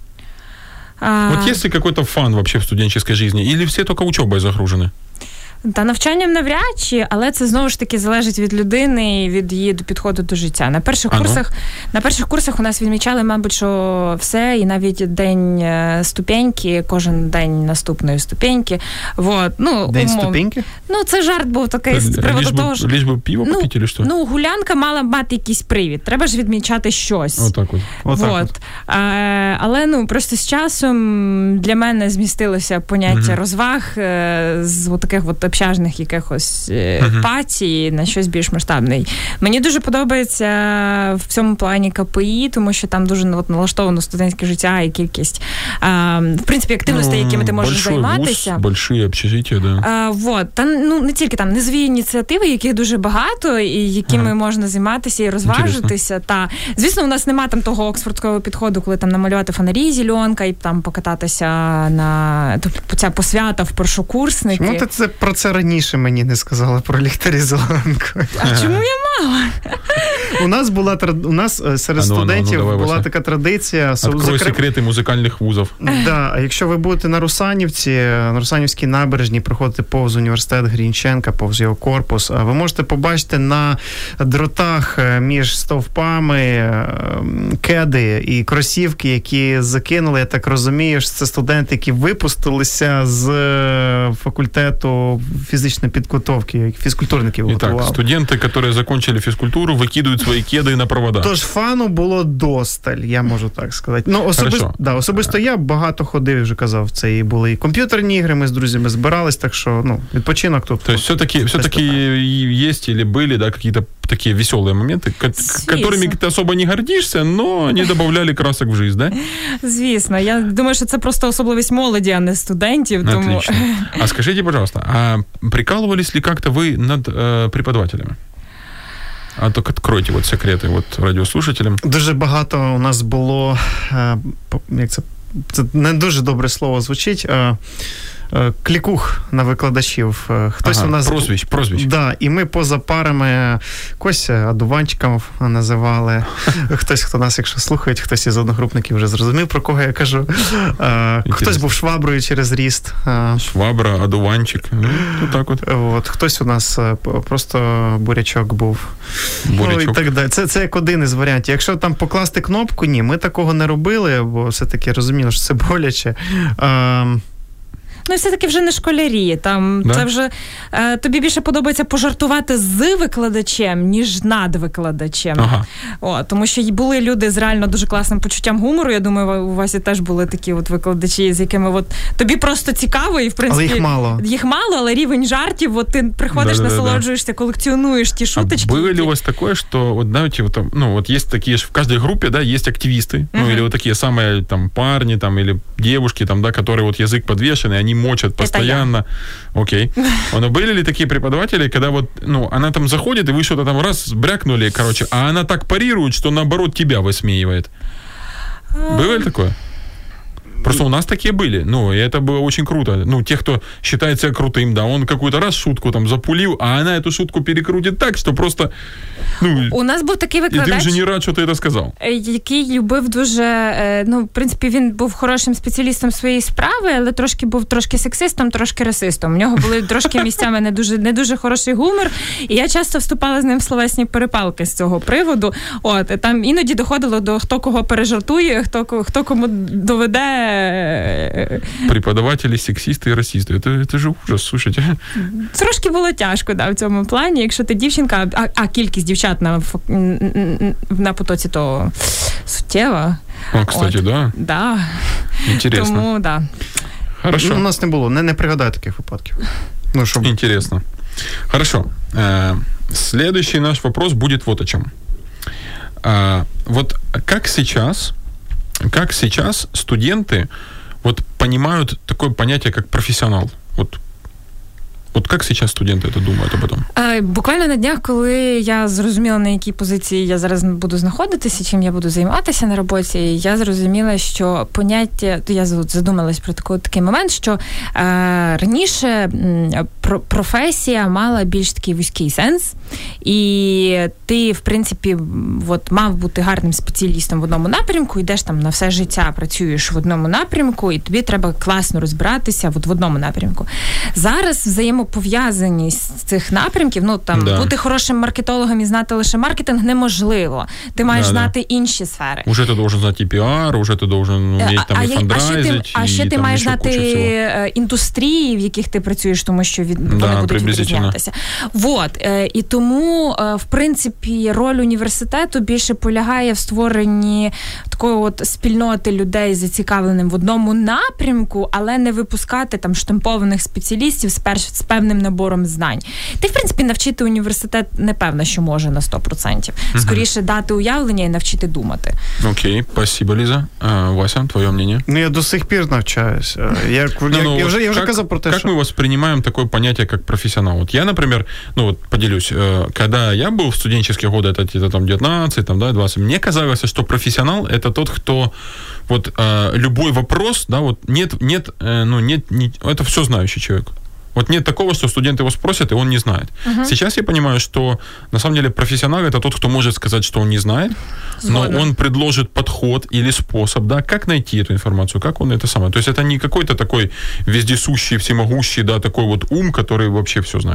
А... Вот есть ли какой-то фан вообще в студенческой жизни, или все только учебой загружены? Та навчанням навряд чи, але це знову ж таки залежить від людини і від її підходу до життя. На перших а курсах, ну? на перших курсах у нас відмічали, мабуть, що все, і навіть день ступеньки, кожен день наступної ступеньки. Вот. Ну, день умов... ступеньки? Ну, це жарт був такий з приводу ліж того, би, що... Ліж би пиво ну, попити, чи що? Ну, гулянка мала мати якийсь привід. Треба ж відмічати щось. Отак от. Вот. от. А, але, ну, просто з часом для мене змістилося поняття угу. розваг з таких от общажних якихось uh-huh. паті на щось більш масштабне. Мені дуже подобається в цьому плані КПІ, тому що там дуже от, налаштовано студентське життя і кількість, а, в принципі, активностей, ну, якими ти можеш большой займатися. Вуз, больші общежиття, да. А, вот. Та, ну, не тільки там низові ініціативи, яких дуже багато, і якими uh-huh. можна займатися і розважитися. Та, звісно, у нас нема там того оксфордського підходу, коли там намалювати фонарі зеленка і там покататися на тобто, ця посвята в першокурсники. Чому ти це, про це раніше мені не сказала про ліхтарі зеленку? А чому я мала? У нас була у нас серед а ну, студентів ну, ну, була така традиція. Открой закр... секрети музикальних вузів. Да, а якщо ви будете на Русанівці, на Русанівській набережній, проходите повз університет Грінченка, повз його корпус, ви можете побачити на дротах між стовпами кеди і кросівки, які закинули, я так розумію, що це студенти, які випустилися з факультету фізичної підготовки, фізкультурників готували. Итак, студенти, які закончили фізкультуру, викидують свої кеди на провода. Тож фану було досталь, я можу так сказати. Ну, особисто, да, особисто я багато ходив, вже казав, це і були і комп'ютерні ігри, ми з друзями збирались, так що, ну, відпочинок тут. То есть все-таки, все-таки есть или были, да, какие-то такие веселые моменты, которыми ты особо не гордишься, но они добавляли красок в жизнь, да? Звісно. Я думаю, що це просто особливість молоді, а не студентів. Тому... Отлично. А скажите, пожалуйста, а прикалывались ли как-то вы над э, преподавателями? А то откройте вот секрети вот радіослушателям. Дуже багато у нас було, як це, це не дуже добре слово звучить, клікух на викладачів. Хтось ага, у нас прозвищ, прозвищ. Да, і ми поза парами когось одуванчиком називали. Хтось, хто нас, якщо слухають, хтось із одногрупників вже зрозумів, про кого я кажу. Хтось був шваброю через ріст. Швабра, одуванчик. Ну, так от. От. Хтось у нас просто бурячок був. Бурячок. Ну, і так далі. Це, це як один із варіантів. Якщо там покласти кнопку, ні, ми такого не робили, бо все-таки розуміло, що це боляче. Ну, і все-таки вже не школярі. Там, да? Це вже, е, тобі більше подобається пожартувати з викладачем, ніж над викладачем. Ага. О, тому що були люди з реально дуже класним почуттям гумору. Я думаю, у вас і теж були такі от викладачі, з якими от, тобі просто цікаво, і, в принципі... Але їх мало. Їх мало, але рівень жартів, от ти приходиш, да, насолоджуєшся, колекціонуєш ті шуточки. А было які... ли у вас такое, что, вот, знаете, вот, ну, вот есть такие же, в каждой группе, да, есть активисты, uh-huh. ну, или вот такие самые, там, парни, там, или девушки, там, да, которые вот язык подвешенный, они мочат постоянно. Окей. Okay. Но были ли такие преподаватели, когда вот, ну, она там заходит, и вы что-то там раз брякнули, короче, а она так парирует, что, наоборот, тебя высмеивает? Было ли такое? Просто у нас такие были, ну, и это было очень круто. Ну, те, кто считает себя крутым, да, он какую-то раз шутку там запулил, а она эту шутку перекрутит так, что просто, ну... У нас був такий викладач... І ти вже не рад, що ти це сказав. Який любив дуже, ну, в принципі, він був хорошим спеціалістом своєї справи, але трошки був трошки сексистом, трошки расистом. У нього були трошки місцями не дуже, не дуже хороший гумор, і я часто вступала з ним в словесні перепалки з цього приводу. От, там іноді доходило до хто кого пережартує, хто, хто кому доведе. Преподаватели, сексисти і расисти. Це, це ж ужас, слушайте. Трошки було тяжко, да, в цьому плані. Якщо ти дівчинка, а, а кількість дівчат на, на потоці, то суттєва. А, кстати, От, да? Да. Интересно. Тому, да. Хорошо. Ну, у нас не було, не, не пригадаю таких випадків. Ну, щоб... Интересно. Хорошо. Э, следующий наш вопрос будет вот о чем. А, вот как сейчас... Как сейчас студенты вот понимают такое понятие, как профессионал? Вот, вот как сейчас студенты это думают об этом? Буквально на днях, коли я зрозуміла, на якій позиції я зараз буду знаходитися, чим я буду займатися на роботі, я зрозуміла, що поняття, я задумалась про такий, такий момент, що е, раніше м, про, професія мала більш такий вузький сенс, і ти, в принципі, от, мав бути гарним спеціалістом в одному напрямку, йдеш там на все життя, працюєш в одному напрямку, і тобі треба класно розбиратися от, в одному напрямку. Зараз взаємопов'язаність цих напрямків, ну, там, да. бути хорошим маркетологом і знати лише маркетинг неможливо. Ти маєш да, знати да. інші сфери. Уже ти должен знати і піар, уже ти должен вміти там а, і фандрайзити. А ще ти маєш знати індустрії, в яких ти працюєш, тому що від, да, вони будуть відрізнятися. Вот. І тому, в принципі, роль університету більше полягає в створенні такої от спільноти людей, зацікавленим в одному напрямку, але не випускати там штампованих спеціалістів з, перш, з певним набором знань. Ти, в принципі, навчити університет не певно, що може на сто відсотків. Скоріше угу. дати уявлення і навчити думати. Окей, спасибо, Лиза. А, Вася, твоє мнение? Ну, я до сих пір навчаюсь. Я, ну, я, ну, я, вже, я вже как, казав про те, как що... Как мы воспринимаем такое понятие, как профессионал? Вот я, например, ну вот поделюсь, когда я был в студенческие годы, это где-то там девятнадцать, там, да, двадцать, мне казалось, что профессионал — это тот, кто вот э, любой вопрос, да, вот нет, нет, э, ну, нет, не, это все знающий человек. Вот нет такого, что студент его спросит, и он не знает. Uh-huh. Сейчас я понимаю, что на самом деле профессионал — это тот, кто может сказать, что он не знает, но он предложит подход или способ, да, как найти эту информацию, как он это самое. То есть это не какой-то такой вездесущий, всемогущий, да, такой вот ум, который вообще все знает.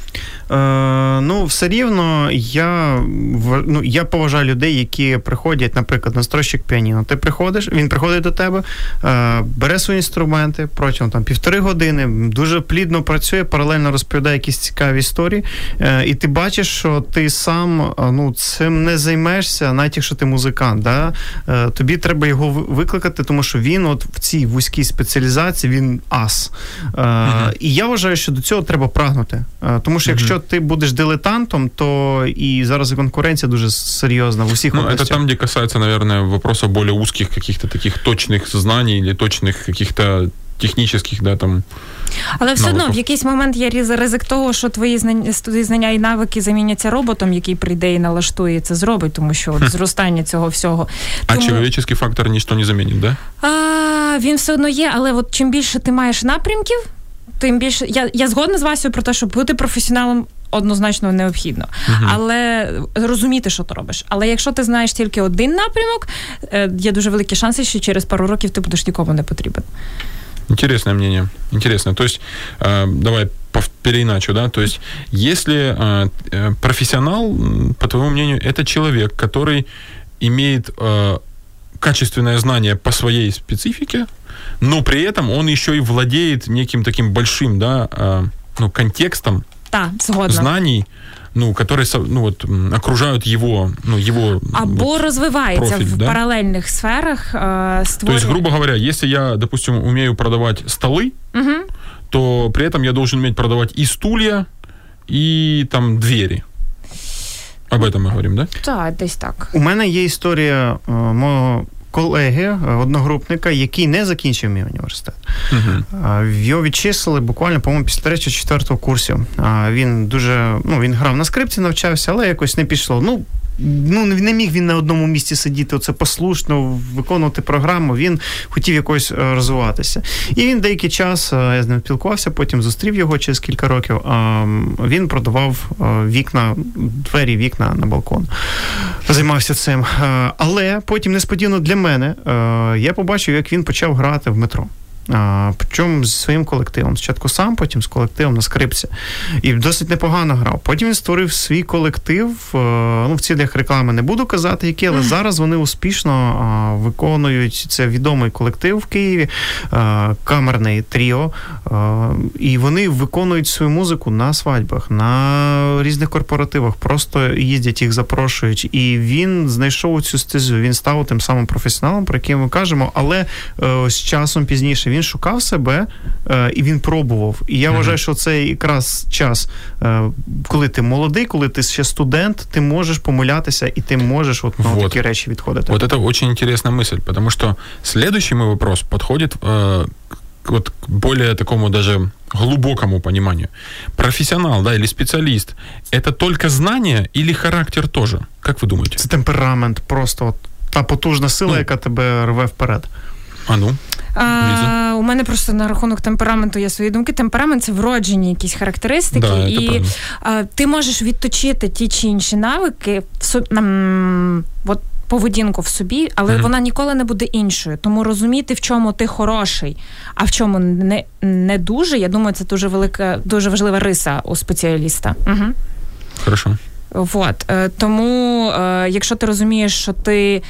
Е, ну, все рівно я, ну, я поважаю людей, які приходять, наприклад, на стройщик піаніно. Ти приходиш, він приходить до тебе, е, бере свої інструменти протягом там півтори години, дуже плідно працює, паралельно розповідає якісь цікаві історії, е, і ти бачиш, що ти сам, ну, цим не займешся, навіть якщо ти музикант, да? Е, тобі треба його викликати, тому що він от в цій вузькій спеціалізації, він ас. Е, mm-hmm. І я вважаю, що до цього треба прагнути, е, тому що якщо ти будеш дилетантом, то і зараз конкуренція дуже серйозна в усіх ну, областях. Это там, где касается, наверное, вопросов более узких каких-то таких точных знаний или точных каких-то технічних, да, там. Але все одно в якийсь момент є ризик того, що твої знання, твої знання і навики заміняться роботом, який прийде і налаштує це зробить, тому що от зростання цього всього. А тому... чоловічий фактор ніщо не замінить, да? А, він все одно є, але от чим більше ти маєш напрямків, тим більше... Я, я згодна з Васею про те, що бути професіоналом однозначно необхідно. Uh-huh. Але розуміти, що ти робиш. Але якщо ти знаєш тільки один напрямок, є дуже великі шанси, що через пару років ти будеш нікому не потрібен. Интересное мнение. Интересно. То есть, э, давай переиначу, да, то есть, если э, профессионал, по твоему мнению, это человек, который имеет э, качественное знание по своей специфике, но при этом он еще и владеет неким таким большим, да, ну, контекстом да, знаний, ну, которые, ну, вот, окружают его, ну, его або вот, розвивається профиль, в да? паралельних сферах. Э, То есть, грубо говоря, если я, допустим, умею продавать столы, угу. то при этом я должен уметь продавать и стулья, и там двері. Об этом ми говоримо, да? Так, десь так. У мене є історія е, мого колеги, одногрупника, який не закінчив мій університет. Uh-huh. Його відчислили буквально, по-моєму, після третього, четвертого курсу. Він дуже, ну, він грав на скрипці, навчався, але якось не пішло. Ну, ну, не міг він на одному місці сидіти, оце послушно виконувати програму, він хотів якось розвиватися. І він деякий час, я з ним спілкувався, потім зустрів його через кілька років, він продавав вікна, двері, вікна на балкон. Займався цим. Але потім несподівано для мене я побачив, як він почав грати в метро. А, причому з своїм колективом. Спочатку сам, потім з колективом на скрипці. І досить непогано грав. Потім він створив свій колектив. Ну, в цілях реклами не буду казати, які, але зараз вони успішно а, виконують. Це відомий колектив в Києві, а, камерний тріо. А, і вони виконують свою музику на свадьбах, на різних корпоративах. Просто їздять, їх запрошують. І він знайшов цю стезю. Він став тим самим професіоналом, про який ми кажемо, але а, з часом пізніше він Він шукав себе, е, і він пробував. І я mm-hmm. вважаю, що це якраз час, е, коли ти молодий, коли ти ще студент, ти можеш помилятися, і ти можеш от, на вот. такі речі відходити. Вот это очень интересная мысль, потому что следующий мой вопрос подходит э, вот к более такому даже глубокому пониманию. Профессионал, да, или специалист, это только знание или характер тоже? Как вы думаете? Це темперамент, просто от, та потужна сила, ну. яка тебе рве вперед. А ну? А, у мене просто на рахунок темпераменту є свої думки. Темперамент – це вроджені якісь характеристики, да, і а, ти можеш відточити ті чи інші навики в, м, от, поведінку в собі, але mm-hmm. вона ніколи не буде іншою. Тому розуміти, в чому ти хороший, а в чому не, не дуже, я думаю, це дуже велика, дуже важлива риса у спеціаліста. Угу. Хорошо. Вот. Тому, якщо ти розумієш, що ти,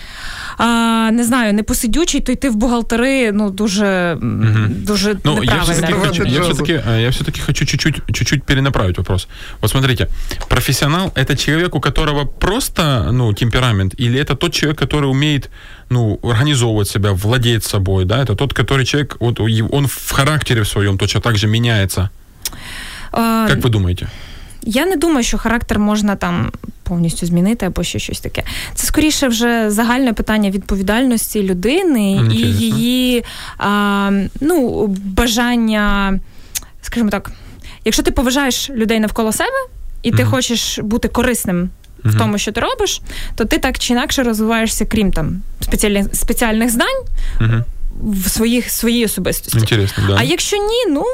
не знаю, не посидючий, то йти в бухгалтери, ну, дуже, угу. дуже ну, неправильно. Я все-таки, хочу, я, все-таки, я все-таки хочу чуть-чуть, чуть-чуть перенаправить вопрос. Вот смотрите, профессионал – это человек, у которого просто, ну, темперамент, или это тот человек, который умеет, ну, организовывать себя, владеть собой, да? Это тот, который человек, вот, он в характере в своем точно так же меняется. А... Как вы думаете? Я не думаю, що характер можна там повністю змінити або ще щось таке. Це скоріше вже загальне питання відповідальності людини mm, і її а, ну, бажання, скажімо так, якщо ти поважаєш людей навколо себе і ти mm-hmm. хочеш бути корисним mm-hmm. в тому, що ти робиш, то ти так чи інакше розвиваєшся, крім там спеціальних, спеціальних знань mm-hmm. в своїх, своїй особистості. Інтересно, да. А якщо ні, ну...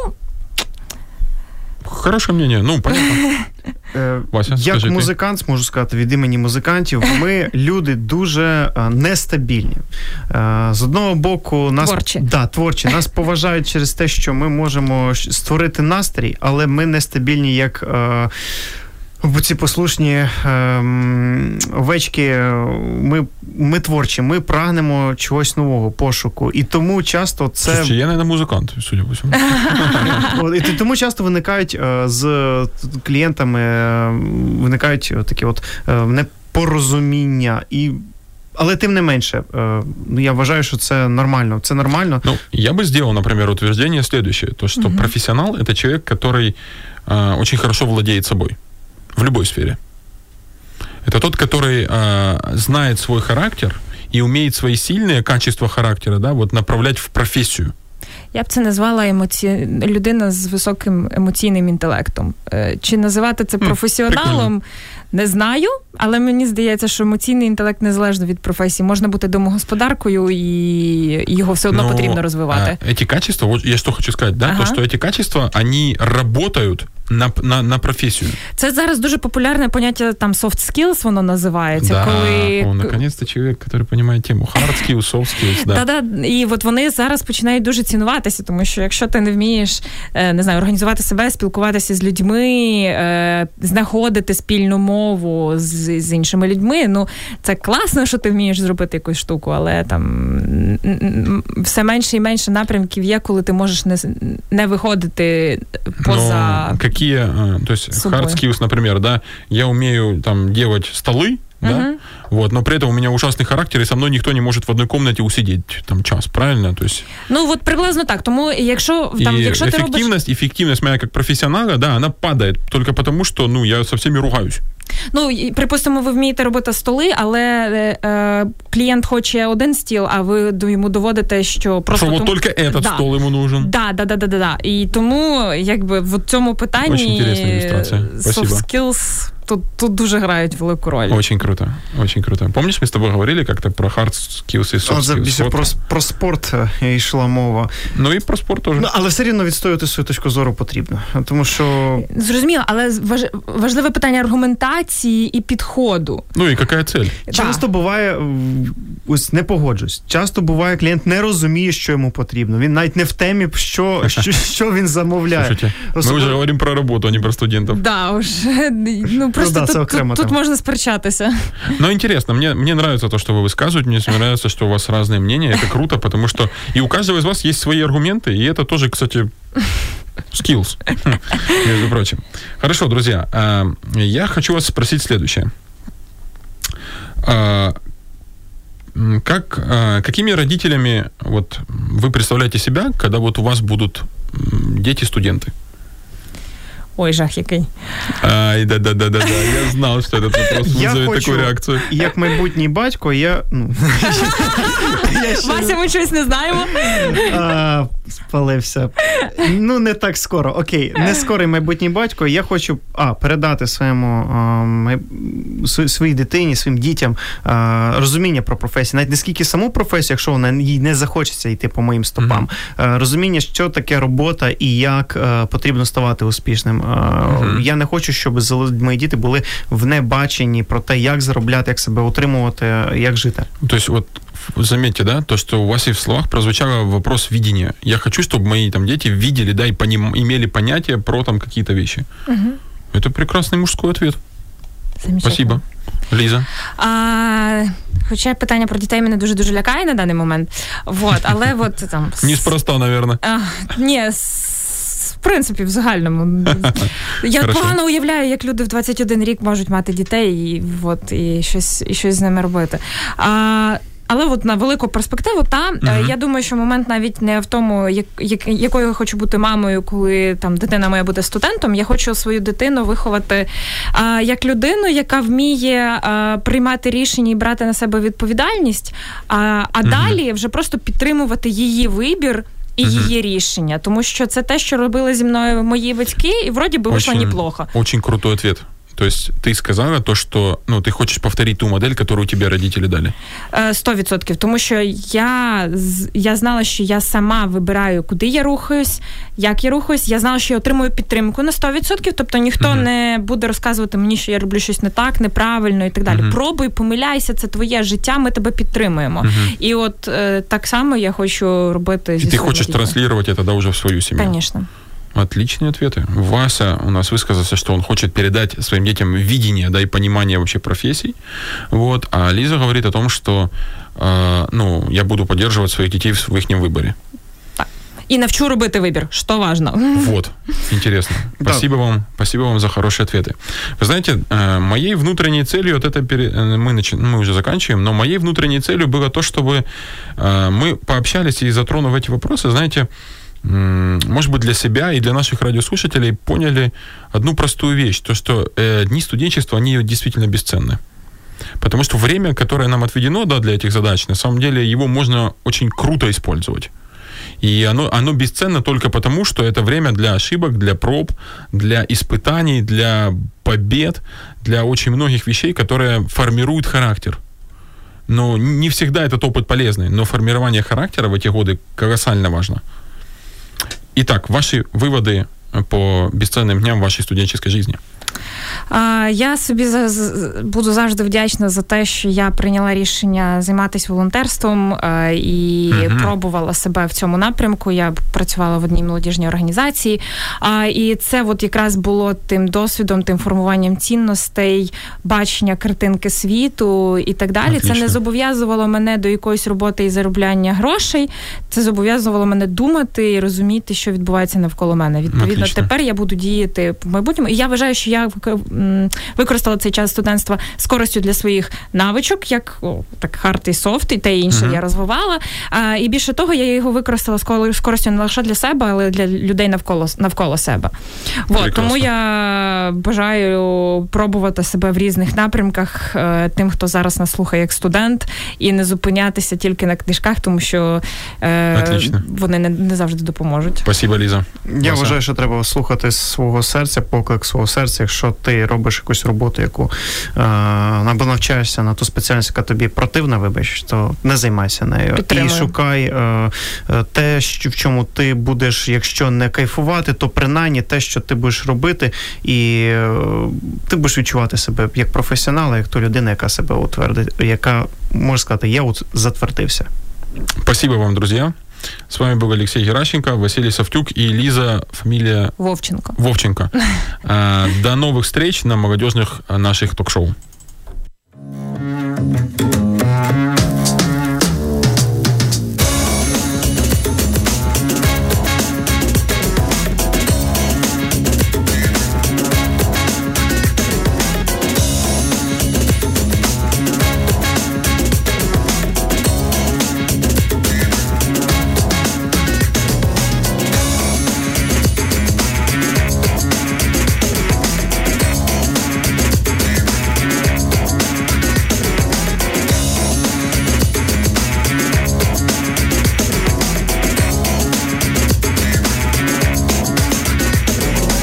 Хороше мнение, ну, понятно. Вася, як скажи, музикант, ти? Можу сказати, від імені музикантів, ми люди дуже нестабільні. З одного боку, нас, творчі. Да, творчі. Нас поважають через те, що ми можемо створити настрій, але ми нестабільні як... ці послушні ем, овечки, ми, ми творчі, ми прагнемо чогось нового, пошуку. І тому часто це... Слушайте, я, мабуть, музикант, судя по всьому. І тому часто виникають з клієнтами, виникають такі от непорозуміння. І... Але тим не менше, я вважаю, що це нормально. Це нормально. Ну, я бы сделал, например, утверждение следующее. То, что mm-hmm. профессионал – это человек, который э, очень хорошо владеет собой. В любой сфере. Это тот, который э, знает свой характер и умеет свои сильные качества характера, да, вот направлять в профессию. Я б це назвала емоці... людина з високим емоційним інтелектом. Чи називати це професіоналом, не знаю, але мені здається, що емоційний інтелект незалежно від професії. Можна бути домогосподаркою, і його все одно Но потрібно розвивати. Эти качества, вот я что хочу сказать, да, ага. то, что эти качества, они работают на, на, на професію. Це зараз дуже популярне поняття, там, soft skills, воно називається. Да, коли... о, наконец-то чоловік, який розуміє тему. Hard skills, soft skills, да. Да-да, і от вони зараз починають дуже цінуватися, тому що якщо ти не вмієш, не знаю, організувати себе, спілкуватися з людьми, знаходити спільну мову, розмову з, з іншими людьми. Ну, це класно, що ти вмієш зробити якусь штуку, але там все менше і менше напрямків є, коли ти можеш не, не виходити поза Но какие, то есть hard skills, например, да, я умею там делать столы, да, uh-huh. вот, но при этом у меня ужасный характер, и со мной никто не может в одной комнате усидеть там час, правильно? То есть... Ну, от приблизно так, тому якщо, там, и якщо ти робиш... эффективность, эффективность моя как профессионала, да, она падает только потому, что, ну, я со всеми ругаюсь. Ну, припустимо, ви вмієте робити столи, але е, клієнт хоче один стіл, а ви йому доводите, що просто... Що тому... от тільки этот да. стол йому нужен. Да, да, да, да, да, да. І тому, якби, в цьому питанні soft skills тут, тут дуже грають велику роль. Очень круто, очень круто. Помнишь, мы с тобой говорили как-то про hard skills и soft skills? Більше про, про спорт йшла мова. Ну і про спорт теж. Ну, але все рівно відстоювати свою точку зору потрібно. Тому що... Зрозуміло, але важ... важливе питання аргументації і підходу. Ну і яка цель? Часто да. буває, ось не погоджусь, часто буває, клієнт не розуміє, що йому потрібно. Він навіть не в темі, що, що, що він замовляє. Слушайте, Особливо... ми вже говоримо про роботу, а не про студентів. Да, уж. Ну, просто ну, да, тут, тут, тут можна сперечатися. Ну, интересно, мне, мне нравится то, что вы высказываете, мне нравится, что у вас разные мнения, это круто, потому что и у каждого из вас есть свои аргументы, и это тоже, кстати, skills, между прочим. Хорошо, друзья, я хочу вас спросить следующее. Как, какими родителями вот, вы представляете себя, когда вот у вас будут дети-студенты? Ой, жах який. Ай, да-да-да-да, я знав, що этот вопрос визове таку реакцію. Як майбутній батько, я... Ну, я ще... Вася, ми щось не знаємо? А, спалився. Ну, не так скоро. Окей, не скорий майбутній батько, я хочу а, передати своєму, а, май... своїй дитині, своїм дітям а, розуміння про професію. Навіть не скільки саму професію, якщо вона їй не захочеться йти по моїм стопам. Mm-hmm. А, розуміння, що таке робота і як а, потрібно ставати успішним. Uh-huh. Я не хочу, щоб мої діти були в небаченні про те, як заробляти, як себе утримувати, як жити. То есть вот заметьте, да, то, что у вас и в словах прозвучало вопрос видения. Я хочу, чтобы мои там дети видели, да, и поним, имели понятие про там какие-то вещи. Uh-huh. Это прекрасный мужской ответ. Спасибо. Ліза? А, хоча питання про дітей мене дуже-дуже лякає на даний момент. Вот, але от там... Неспроста, наверное. А, ні, в принципі, в загальному. Я Хорошо. погано уявляю, як люди в двадцять один рік можуть мати дітей і, от, і, щось, і щось з ними робити. А, але от на велику перспективу, та, uh-huh. я думаю, що момент навіть не в тому, як, як, якою я хочу бути мамою, коли там дитина має бути студентом. Я хочу свою дитину виховати а, як людину, яка вміє а, приймати рішення і брати на себе відповідальність, а, а uh-huh. далі вже просто підтримувати її вибір і uh-huh. її рішення. Тому що це те, що робили зі мною мої батьки, і вроді би вийшло неплохо. Очень крутой ответ. То есть ты сказала то, что ну, ты хочешь повторить ту модель, которую тебе родители дали? Сто відсотків. Тому що я, я знала, що я сама вибираю, куди я рухаюсь, як я рухаюсь. Я знала, що я отримую підтримку на сто відсотків. Тобто ніхто uh-huh. не буде розказувати мені, що я роблю щось не так, неправильно і так далі. Uh-huh. Пробуй, помиляйся, це твоє життя, ми тебе підтримуємо. Uh-huh. І от е, так само я хочу робити зі І ти хочеш дітьми. Транслювати це да, вже в свою сім'ю? Звісно. Отличные ответы. Вася у нас высказался, что он хочет передать своим детям видение, да, и понимание вообще профессий. Вот. А Лиза говорит о том, что э, ну, я буду поддерживать своих детей в, в их выборе. Так. И навчу робити выбор, что важно. Вот. Интересно. Спасибо вам. Спасибо вам за хорошие ответы. Вы знаете, э, моей внутренней целью, вот это пере... мы, начи... мы уже заканчиваем, но моей внутренней целью было то, чтобы э, мы пообщались и затронув эти вопросы, знаете, может быть, для себя и для наших радиослушателей поняли одну простую вещь, то, что э, дни студенчества, они действительно бесценны. Потому что время, которое нам отведено, да, для этих задач, на самом деле его можно очень круто использовать. И оно, оно бесценно только потому, что это время для ошибок, для проб, для испытаний, для побед, для очень многих вещей, которые формируют характер. Но не всегда этот опыт полезный, но формирование характера в эти годы колоссально важно. Итак, ваши выводы по бесценным дням вашей студенческой жизни? Я собі буду завжди вдячна за те, що я прийняла рішення займатися волонтерством і uh-huh. пробувала себе в цьому напрямку. Я працювала в одній молодіжній організації. А, і це от якраз було тим досвідом, тим формуванням цінностей, бачення картинки світу і так далі. Отлично. Це не зобов'язувало мене до якоїсь роботи і заробляння грошей. Це зобов'язувало мене думати і розуміти, що відбувається навколо мене. Відповідно, Отлично. Тепер я буду діяти в майбутньому. І я вважаю, що я використала цей час студентства з користю для своїх навичок, як о, так хард і софт, і те інше uh-huh. я розвивала. А, і більше того, я його використала з користю не лише для себе, але для людей навколо, навколо себе. Вот, тому я бажаю пробувати себе в різних напрямках е, тим, хто зараз нас слухає як студент, і не зупинятися тільки на книжках, тому що е, вони не, не завжди допоможуть. Спасибо, Ліза. Я Ласа. вважаю, що треба слухати свого серця, поклик свого серця, якщо ти робиш якусь роботу, яку е, або навчаєшся на ту спеціальність, яка тобі противна, вибач, то не займайся нею. І шукай е, те, що, в чому ти будеш, якщо не кайфувати, то принаймні те, що ти будеш робити, і е, ти будеш відчувати себе як професіонал, як ту людина, яка себе утвердить, яка, можна сказати, я от затвердився. Спасибо вам, друзья. С вами был Алексей Геращенко, Василий Савтюк и Лиза, фамилия... Вовченко. Вовченко. До новых встреч на молодежных наших ток-шоу.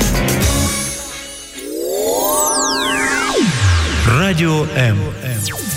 Радіо М.